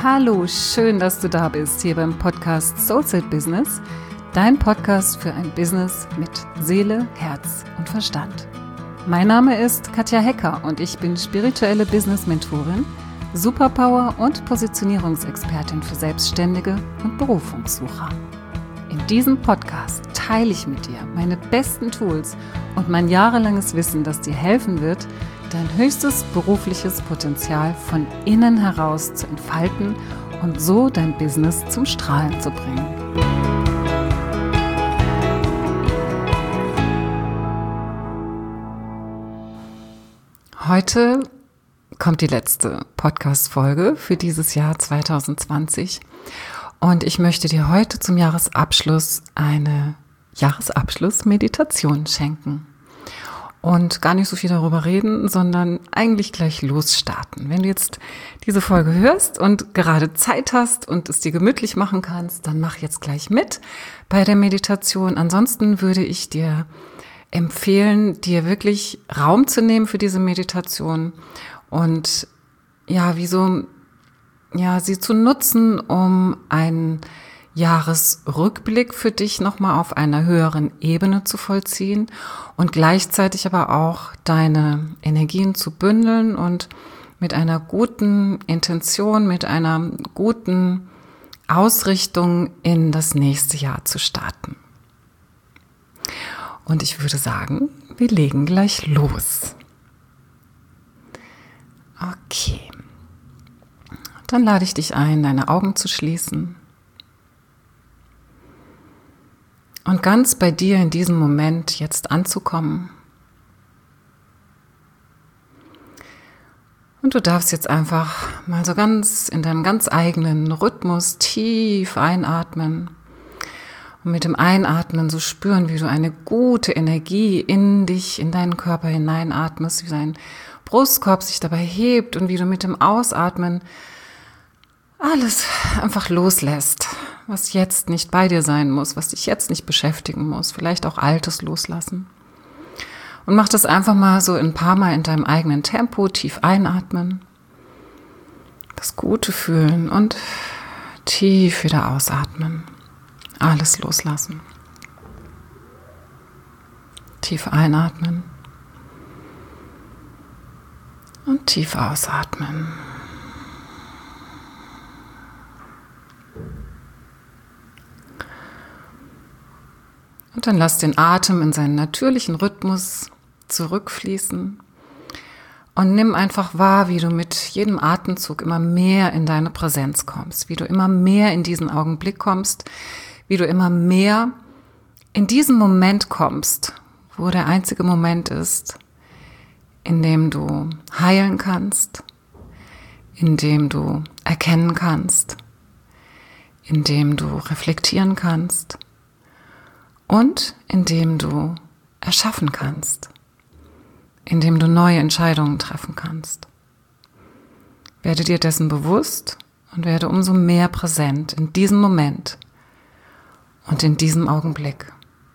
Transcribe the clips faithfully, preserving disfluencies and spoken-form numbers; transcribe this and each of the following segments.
Hallo, schön, dass du da bist, hier beim Podcast Soulset Business, dein Podcast für ein Business mit Seele, Herz und Verstand. Mein Name ist Katja Hecker und ich bin spirituelle Business-Mentorin, Superpower- und Positionierungsexpertin für Selbstständige und Berufungssucher. In diesem Podcast teile ich mit dir meine besten Tools und mein jahrelanges Wissen, das dir helfen wird, dein höchstes berufliches Potenzial von innen heraus zu entfalten und so dein Business zum Strahlen zu bringen. Heute kommt die letzte Podcast-Folge für dieses Jahr zwanzig zwanzig und ich möchte dir heute zum Jahresabschluss eine Jahresabschluss-Meditation schenken. Und gar nicht so viel darüber reden, sondern eigentlich gleich losstarten. Wenn du jetzt diese Folge hörst und gerade Zeit hast und es dir gemütlich machen kannst, dann mach jetzt gleich mit bei der Meditation. Ansonsten würde ich dir empfehlen, dir wirklich Raum zu nehmen für diese Meditation und ja, wie so, ja, sie zu nutzen, um einen Jahresrückblick für dich nochmal auf einer höheren Ebene zu vollziehen und gleichzeitig aber auch deine Energien zu bündeln und mit einer guten Intention, mit einer guten Ausrichtung in das nächste Jahr zu starten. Und ich würde sagen, wir legen gleich los. Okay. Dann lade ich dich ein, deine Augen zu schließen. Und ganz bei dir in diesem Moment jetzt anzukommen. Und du darfst jetzt einfach mal so ganz in deinem ganz eigenen Rhythmus tief einatmen. Und mit dem Einatmen so spüren, wie du eine gute Energie in dich, in deinen Körper hineinatmest, wie dein Brustkorb sich dabei hebt und wie du mit dem Ausatmen alles einfach loslässt, was jetzt nicht bei dir sein muss, was dich jetzt nicht beschäftigen muss, vielleicht auch Altes loslassen. Und mach das einfach mal so ein paar Mal in deinem eigenen Tempo, tief einatmen, das Gute fühlen und tief wieder ausatmen, alles loslassen. Tief einatmen und tief ausatmen. Und dann lass den Atem in seinen natürlichen Rhythmus zurückfließen und nimm einfach wahr, wie du mit jedem Atemzug immer mehr in deine Präsenz kommst, wie du immer mehr in diesen Augenblick kommst, wie du immer mehr in diesen Moment kommst, wo der einzige Moment ist, in dem du heilen kannst, in dem du erkennen kannst, in dem du reflektieren kannst. Und indem du erschaffen kannst, indem du neue Entscheidungen treffen kannst. Werde dir dessen bewusst und werde umso mehr präsent in diesem Moment und in diesem Augenblick.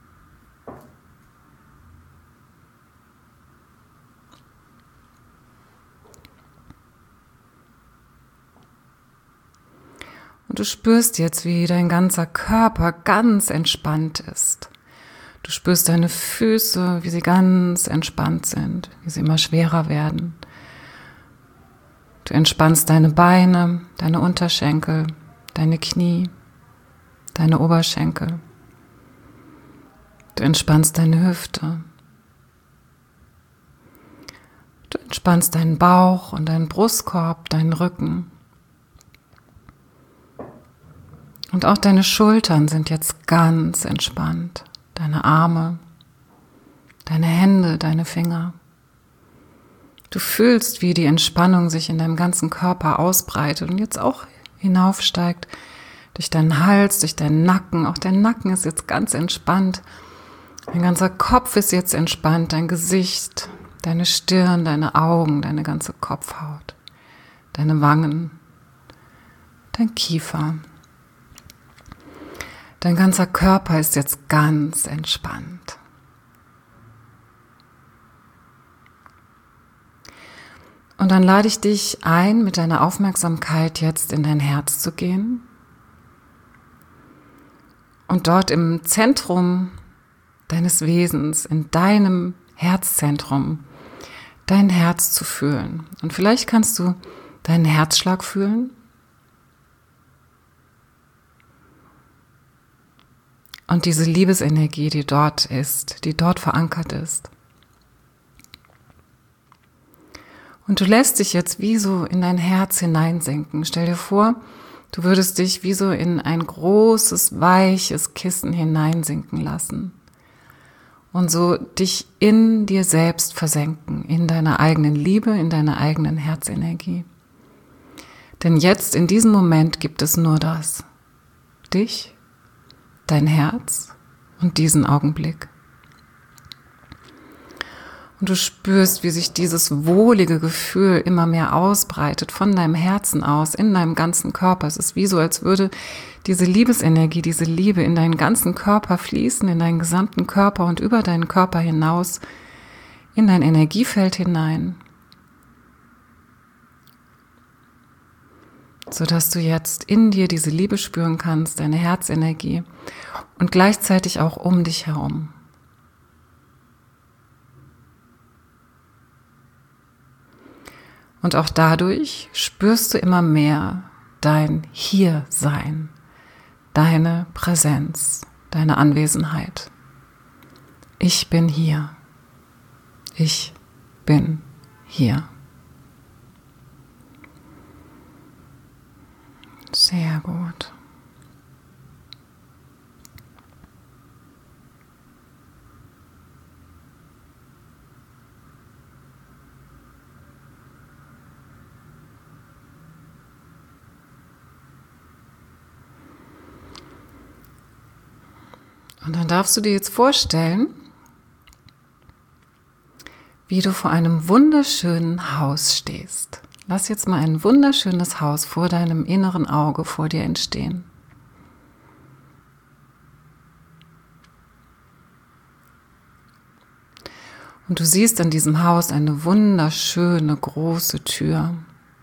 Und du spürst jetzt, wie dein ganzer Körper ganz entspannt ist. Du spürst deine Füße, wie sie ganz entspannt sind, wie sie immer schwerer werden. Du entspannst deine Beine, deine Unterschenkel, deine Knie, deine Oberschenkel. Du entspannst deine Hüfte. Du entspannst deinen Bauch und deinen Brustkorb, deinen Rücken. Und auch deine Schultern sind jetzt ganz entspannt. Deine Arme, deine Hände, deine Finger. Du fühlst, wie die Entspannung sich in deinem ganzen Körper ausbreitet und jetzt auch hinaufsteigt durch deinen Hals, durch deinen Nacken. Auch dein Nacken ist jetzt ganz entspannt. Dein ganzer Kopf ist jetzt entspannt, dein Gesicht, deine Stirn, deine Augen, deine ganze Kopfhaut, deine Wangen, dein Kiefer. Dein ganzer Körper ist jetzt ganz entspannt. Und dann lade ich dich ein, mit deiner Aufmerksamkeit jetzt in dein Herz zu gehen und dort im Zentrum deines Wesens, in deinem Herzzentrum, dein Herz zu fühlen. Und vielleicht kannst du deinen Herzschlag fühlen. Und diese Liebesenergie, die dort ist, die dort verankert ist. Und du lässt dich jetzt wie so in dein Herz hineinsinken. Stell dir vor, du würdest dich wie so in ein großes, weiches Kissen hineinsinken lassen. Und so dich in dir selbst versenken, in deiner eigenen Liebe, in deiner eigenen Herzenergie. Denn jetzt, in diesem Moment, gibt es nur das. Dich, dein Herz und diesen Augenblick. Und du spürst, wie sich dieses wohlige Gefühl immer mehr ausbreitet, von deinem Herzen aus, in deinem ganzen Körper. Es ist wie so, als würde diese Liebesenergie, diese Liebe in deinen ganzen Körper fließen, in deinen gesamten Körper und über deinen Körper hinaus, in dein Energiefeld hinein. Sodass du jetzt in dir diese Liebe spüren kannst, deine Herzenergie und gleichzeitig auch um dich herum. Und auch dadurch spürst du immer mehr dein Hiersein, deine Präsenz, deine Anwesenheit. Ich bin hier. Ich bin hier. Sehr gut. Und dann darfst du dir jetzt vorstellen, wie du vor einem wunderschönen Haus stehst. Lass jetzt mal ein wunderschönes Haus vor deinem inneren Auge vor dir entstehen. Und du siehst an diesem Haus eine wunderschöne große Tür.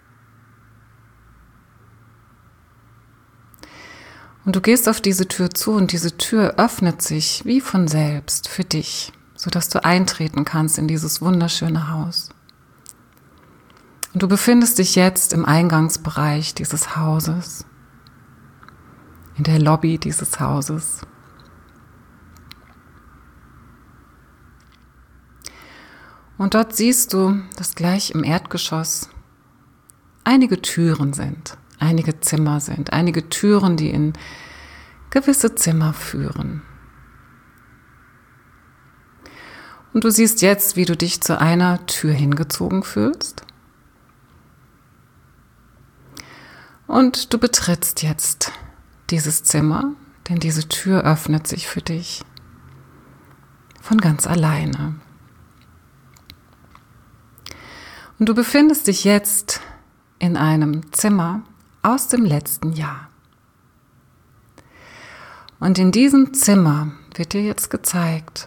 Und du gehst auf diese Tür zu und diese Tür öffnet sich wie von selbst für dich, sodass du eintreten kannst in dieses wunderschöne Haus. Und du befindest dich jetzt im Eingangsbereich dieses Hauses, in der Lobby dieses Hauses. Und dort siehst du, dass gleich im Erdgeschoss einige Türen sind. Einige Zimmer sind, einige Türen, die in gewisse Zimmer führen. Und du siehst jetzt, wie du dich zu einer Tür hingezogen fühlst. Und du betrittst jetzt dieses Zimmer, denn diese Tür öffnet sich für dich von ganz alleine. Und du befindest dich jetzt in einem Zimmer aus dem letzten Jahr. Und in diesem Zimmer wird dir jetzt gezeigt,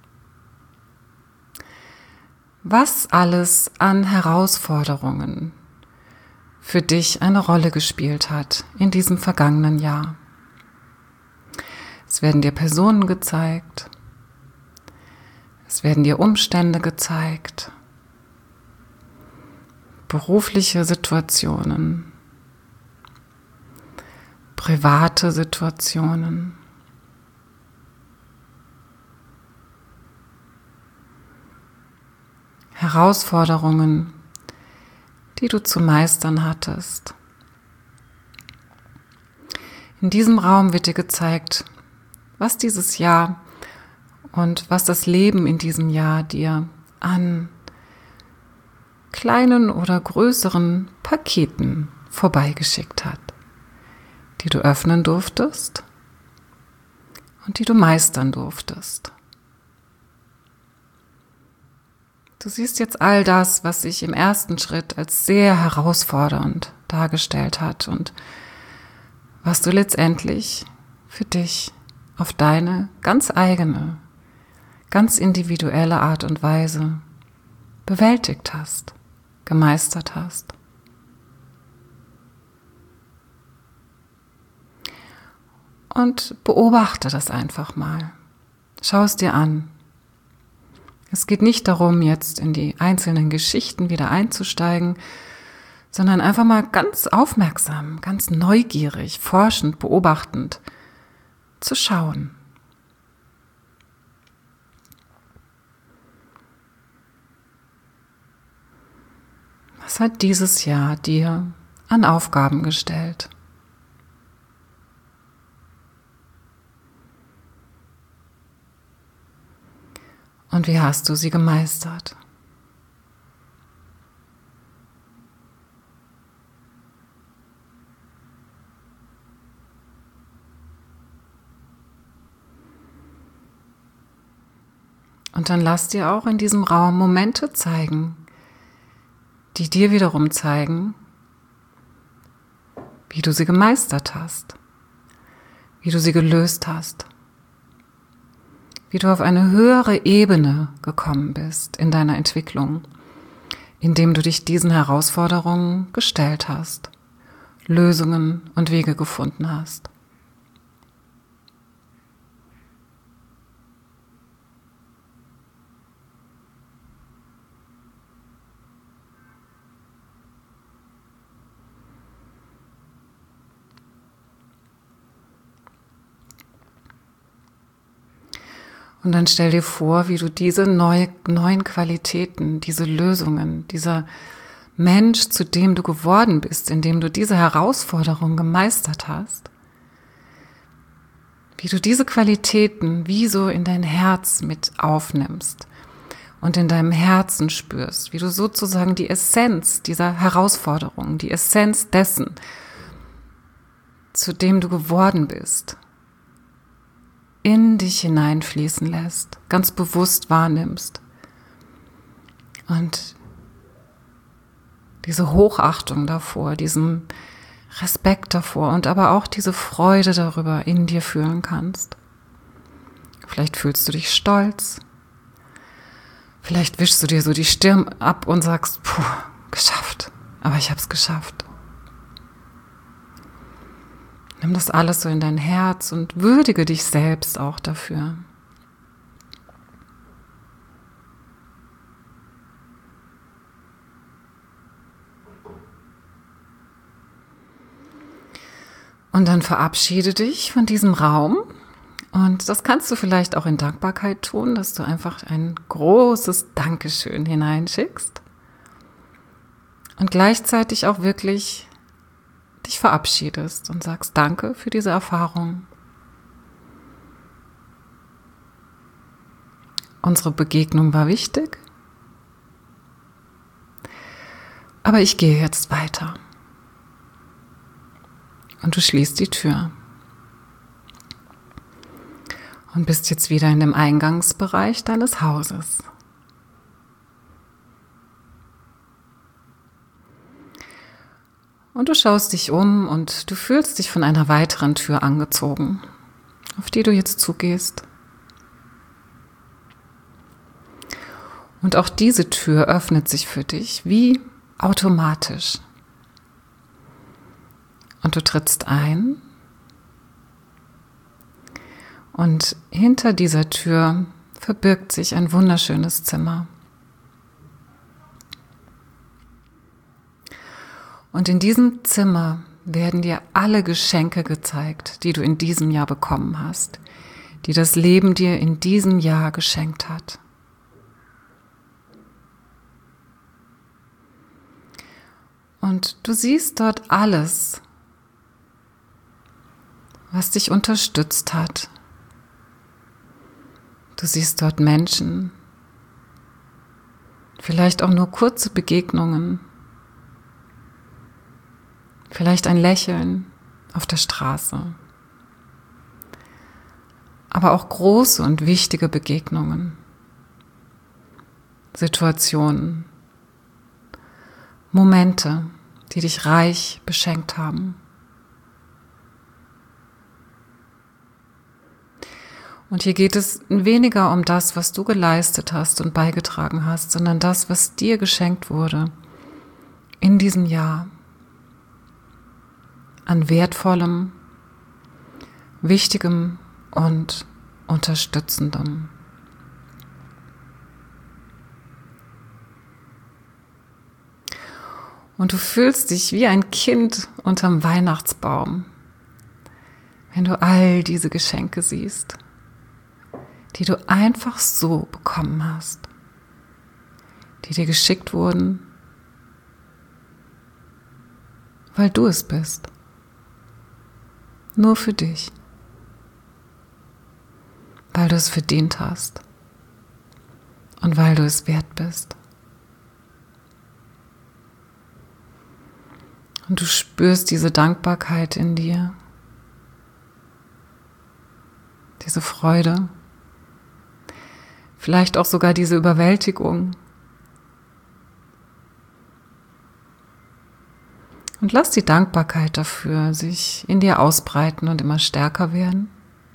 was alles an Herausforderungen für dich eine Rolle gespielt hat in diesem vergangenen Jahr. Es werden dir Personen gezeigt, es werden dir Umstände gezeigt, berufliche Situationen, private Situationen. Herausforderungen, die du zu meistern hattest. In diesem Raum wird dir gezeigt, was dieses Jahr und was das Leben in diesem Jahr dir an kleinen oder größeren Paketen vorbeigeschickt hat, die du öffnen durftest und die du meistern durftest. Du siehst jetzt all das, was sich im ersten Schritt als sehr herausfordernd dargestellt hat und was du letztendlich für dich auf deine ganz eigene, ganz individuelle Art und Weise bewältigt hast. gemeistert hast. Und beobachte das einfach mal. Schau es dir an. Es geht nicht darum, jetzt in die einzelnen Geschichten wieder einzusteigen, sondern einfach mal ganz aufmerksam, ganz neugierig, forschend, beobachtend zu schauen. Was hat dieses Jahr dir an Aufgaben gestellt? Und wie hast du sie gemeistert? Und dann lass dir auch in diesem Raum Momente zeigen, die dir wiederum zeigen, wie du sie gemeistert hast, wie du sie gelöst hast, wie du auf eine höhere Ebene gekommen bist in deiner Entwicklung, indem du dich diesen Herausforderungen gestellt hast, Lösungen und Wege gefunden hast. Und dann stell dir vor, wie du diese neue, neuen Qualitäten, diese Lösungen, dieser Mensch, zu dem du geworden bist, indem du diese Herausforderung gemeistert hast, wie du diese Qualitäten wie so in dein Herz mit aufnimmst und in deinem Herzen spürst, wie du sozusagen die Essenz dieser Herausforderung, die Essenz dessen, zu dem du geworden bist, in dich hineinfließen lässt, ganz bewusst wahrnimmst und diese Hochachtung davor, diesen Respekt davor und aber auch diese Freude darüber in dir fühlen kannst. Vielleicht fühlst du dich stolz, vielleicht wischst du dir so die Stirn ab und sagst, puh, geschafft, aber ich habe es geschafft. Nimm das alles so in dein Herz und würdige dich selbst auch dafür. Und dann verabschiede dich von diesem Raum. Und das kannst du vielleicht auch in Dankbarkeit tun, dass du einfach ein großes Dankeschön hineinschickst. Und gleichzeitig auch wirklich dich verabschiedest und sagst Danke für diese Erfahrung. Unsere Begegnung war wichtig, aber ich gehe jetzt weiter. Und du schließt die Tür und bist jetzt wieder in dem Eingangsbereich deines Hauses. Und du schaust dich um und du fühlst dich von einer weiteren Tür angezogen, auf die du jetzt zugehst. Und auch diese Tür öffnet sich für dich wie automatisch. Und du trittst ein und hinter dieser Tür verbirgt sich ein wunderschönes Zimmer. Und in diesem Zimmer werden dir alle Geschenke gezeigt, die du in diesem Jahr bekommen hast, die das Leben dir in diesem Jahr geschenkt hat. Und du siehst dort alles, was dich unterstützt hat. Du siehst dort Menschen, vielleicht auch nur kurze Begegnungen, vielleicht ein Lächeln auf der Straße, aber auch große und wichtige Begegnungen, Situationen, Momente, die dich reich beschenkt haben. Und hier geht es weniger um das, was du geleistet hast und beigetragen hast, sondern das, was dir geschenkt wurde in diesem Jahr an Wertvollem, Wichtigem und Unterstützendem. Und du fühlst dich wie ein Kind unterm Weihnachtsbaum, wenn du all diese Geschenke siehst, die du einfach so bekommen hast, die dir geschickt wurden, weil du es bist. Nur für dich. Weil du es verdient hast und weil du es wert bist. Und du spürst diese Dankbarkeit in dir, diese Freude, vielleicht auch sogar diese Überwältigung. Und lass die Dankbarkeit dafür sich in dir ausbreiten und immer stärker werden.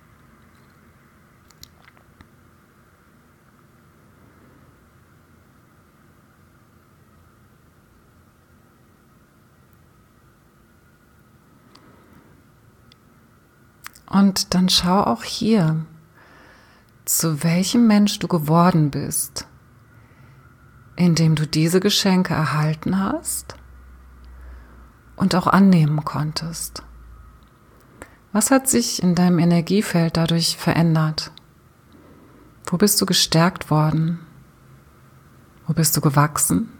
Und dann schau auch hier, zu welchem Mensch du geworden bist, indem du diese Geschenke erhalten hast und auch annehmen konntest. Was hat sich in deinem Energiefeld dadurch verändert? Wo bist du gestärkt worden? Wo bist du gewachsen?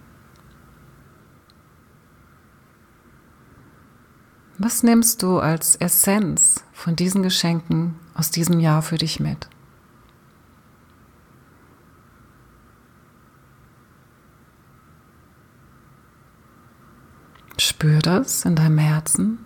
Was nimmst du als Essenz von diesen Geschenken aus diesem Jahr für dich mit? Spür das in deinem Herzen.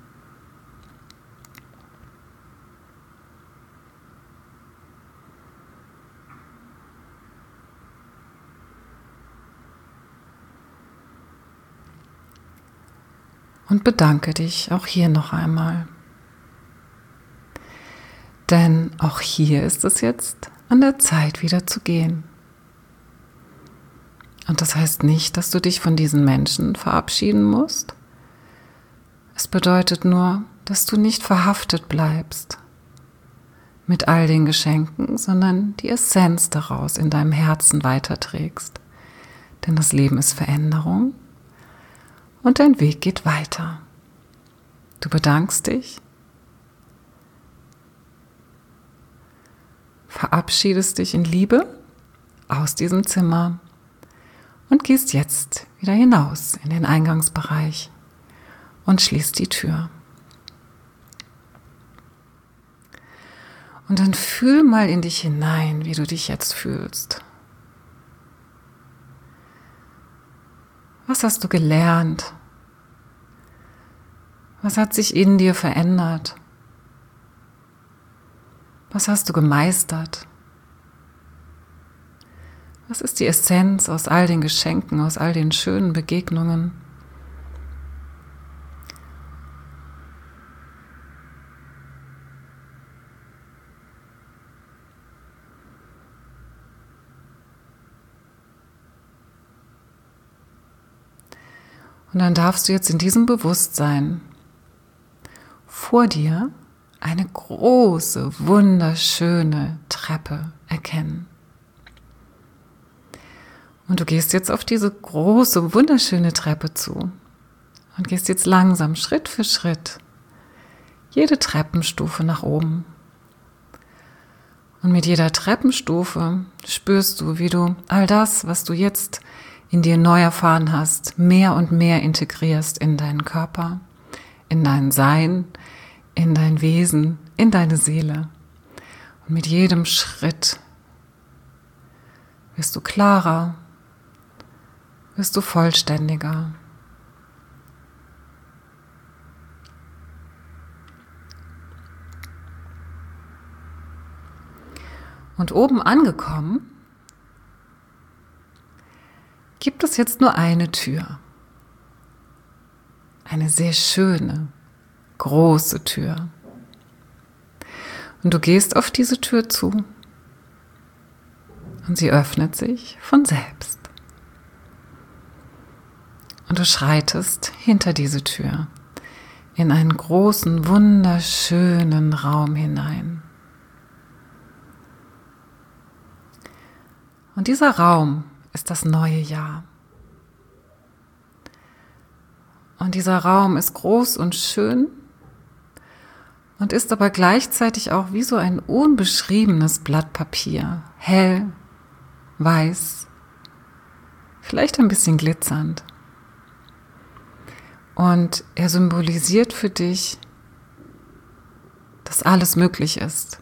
Und bedanke dich auch hier noch einmal. Denn auch hier ist es jetzt an der Zeit, wieder zu gehen. Und das heißt nicht, dass du dich von diesen Menschen verabschieden musst. Es bedeutet nur, dass du nicht verhaftet bleibst mit all den Geschenken, sondern die Essenz daraus in deinem Herzen weiterträgst. Denn das Leben ist Veränderung. Und dein Weg geht weiter. Du bedankst dich, verabschiedest dich in Liebe aus diesem Zimmer und gehst jetzt wieder hinaus in den Eingangsbereich und schließt die Tür. Und dann fühl mal in dich hinein, wie du dich jetzt fühlst. Was hast du gelernt? Was hat sich in dir verändert? Was hast du gemeistert? Was ist die Essenz aus all den Geschenken, aus all den schönen Begegnungen? Und dann darfst du jetzt in diesem Bewusstsein vor dir eine große, wunderschöne Treppe erkennen. Und du gehst jetzt auf diese große, wunderschöne Treppe zu und gehst jetzt langsam, Schritt für Schritt, jede Treppenstufe nach oben. Und mit jeder Treppenstufe spürst du, wie du all das, was du jetzt in dir neu erfahren hast, mehr und mehr integrierst in deinen Körper, in dein Sein, in dein Wesen, in deine Seele. Und mit jedem Schritt wirst du klarer, wirst du vollständiger. Und oben angekommen, gibt es jetzt nur eine Tür. Eine sehr schöne, große Tür. Und du gehst auf diese Tür zu und sie öffnet sich von selbst. Und du schreitest hinter diese Tür in einen großen, wunderschönen Raum hinein. Und dieser Raum ist das neue Jahr. Und dieser Raum ist groß und schön und ist aber gleichzeitig auch wie so ein unbeschriebenes Blatt Papier, hell, weiß, vielleicht ein bisschen glitzernd. Und er symbolisiert für dich, dass alles möglich ist.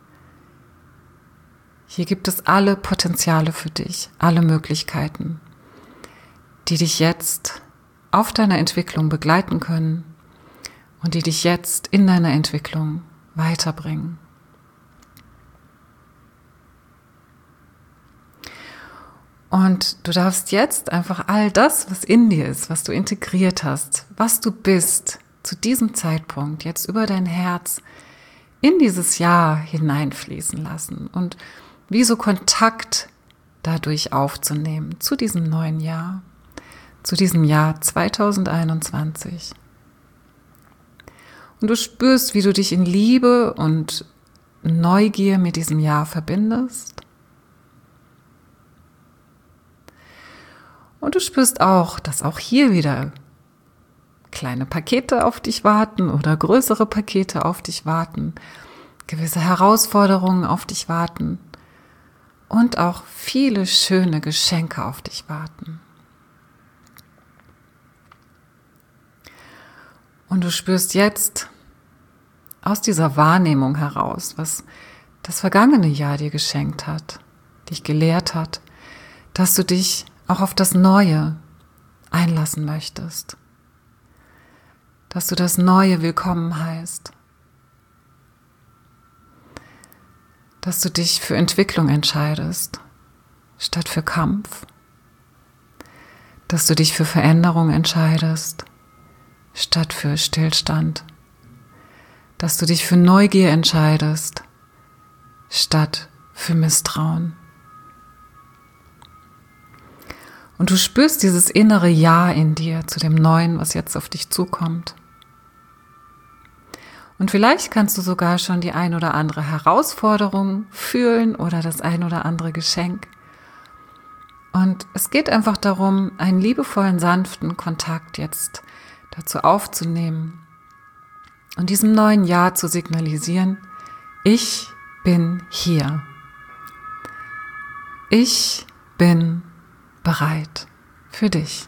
Hier gibt es alle Potenziale für dich, alle Möglichkeiten, die dich jetzt auf deiner Entwicklung begleiten können und die dich jetzt in deiner Entwicklung weiterbringen. Und du darfst jetzt einfach all das, was in dir ist, was du integriert hast, was du bist, zu diesem Zeitpunkt jetzt über dein Herz in dieses Jahr hineinfließen lassen und wie so Kontakt dadurch aufzunehmen zu diesem neuen Jahr, zu diesem Jahr zweitausendeinundzwanzig. Und du spürst, wie du dich in Liebe und Neugier mit diesem Jahr verbindest. Und du spürst auch, dass auch hier wieder kleine Pakete auf dich warten oder größere Pakete auf dich warten, gewisse Herausforderungen auf dich warten und auch viele schöne Geschenke auf dich warten. Und du spürst jetzt aus dieser Wahrnehmung heraus, was das vergangene Jahr dir geschenkt hat, dich gelehrt hat, dass du dich auch auf das Neue einlassen möchtest, dass du das Neue willkommen heißt, dass du dich für Entwicklung entscheidest, statt für Kampf, dass du dich für Veränderung entscheidest, statt für Stillstand, dass du dich für Neugier entscheidest, statt für Misstrauen. Und du spürst dieses innere Ja in dir zu dem Neuen, was jetzt auf dich zukommt. Und vielleicht kannst du sogar schon die ein oder andere Herausforderung fühlen oder das ein oder andere Geschenk. Und es geht einfach darum, einen liebevollen, sanften Kontakt jetzt dazu aufzunehmen und diesem neuen Jahr zu signalisieren: Ich bin hier. Ich bin bereit für dich.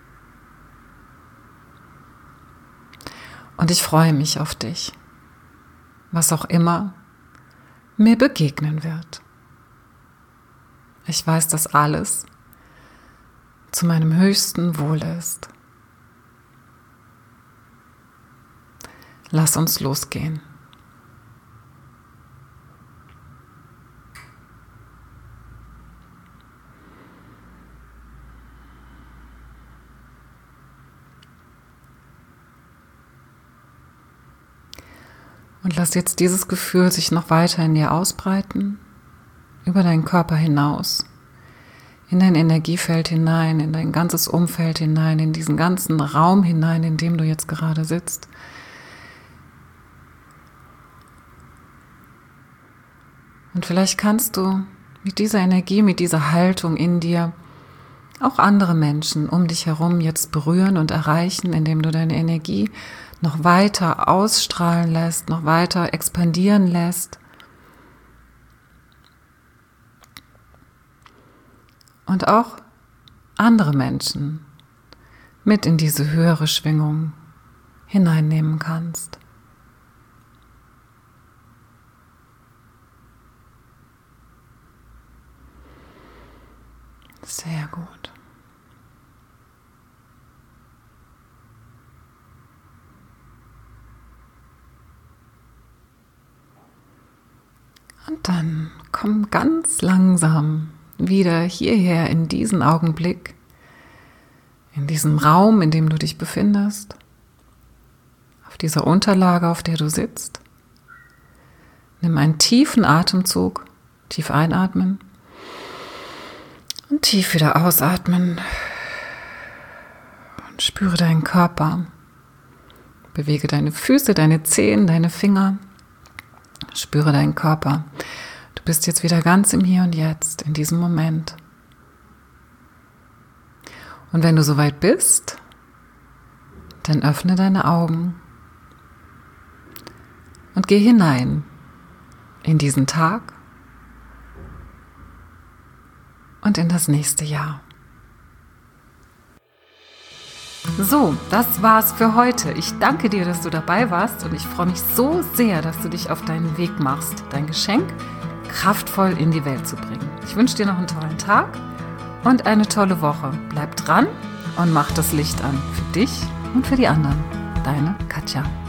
Und ich freue mich auf dich, was auch immer mir begegnen wird. Ich weiß, dass alles zu meinem höchsten Wohl ist. Lass uns losgehen. Und lass jetzt dieses Gefühl sich noch weiter in dir ausbreiten, über deinen Körper hinaus, in dein Energiefeld hinein, in dein ganzes Umfeld hinein, in diesen ganzen Raum hinein, in dem du jetzt gerade sitzt. Und vielleicht kannst du mit dieser Energie, mit dieser Haltung in dir auch andere Menschen um dich herum jetzt berühren und erreichen, indem du deine Energie noch weiter ausstrahlen lässt, noch weiter expandieren lässt. Und auch andere Menschen mit in diese höhere Schwingung hineinnehmen kannst. Sehr gut. Und dann komm ganz langsam wieder hierher in diesen Augenblick, in diesem Raum, in dem du dich befindest, auf dieser Unterlage, auf der du sitzt. Nimm einen tiefen Atemzug, tief einatmen und tief wieder ausatmen. Und Spüre deinen Körper. Bewege deine Füße, deine Zehen, deine Finger. Spüre deinen Körper. Du bist jetzt wieder ganz im Hier und Jetzt, in diesem Moment. Und wenn du soweit bist, dann öffne deine Augen und geh hinein in diesen Tag und in das nächste Jahr. So, das war's für heute. Ich danke dir, dass du dabei warst und ich freue mich so sehr, dass du dich auf deinen Weg machst, dein Geschenk kraftvoll in die Welt zu bringen. Ich wünsche dir noch einen tollen Tag und eine tolle Woche. Bleib dran und mach das Licht an für dich und für die anderen. Deine Katja.